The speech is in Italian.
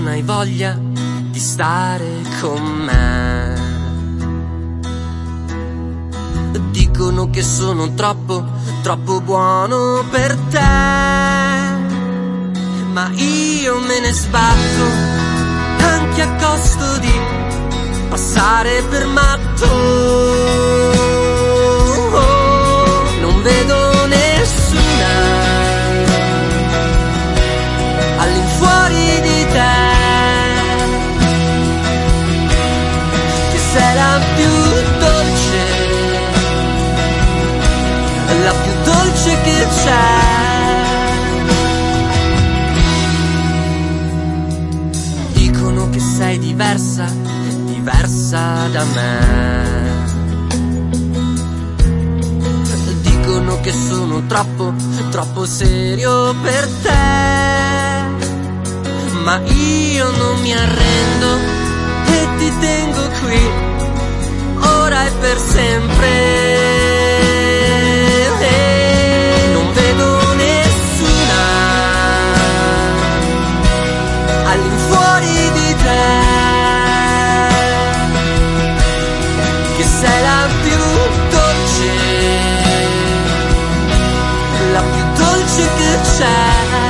hai voglia di stare con me. Dicono che sono troppo buono per te, ma io me ne sbatto anche a costo di passare per matto. Non vedo nessuna all'infuori di te, che sei la più dolce, la più dolce che c'è. Dicono che sei diversa da me. Dicono che sono troppo serio per te, ma io non mi arrendo e ti tengo qui, ora e per sempre. Non vedo nessuna all'infuori di te, che sei la più dolce, la più dolce che c'è.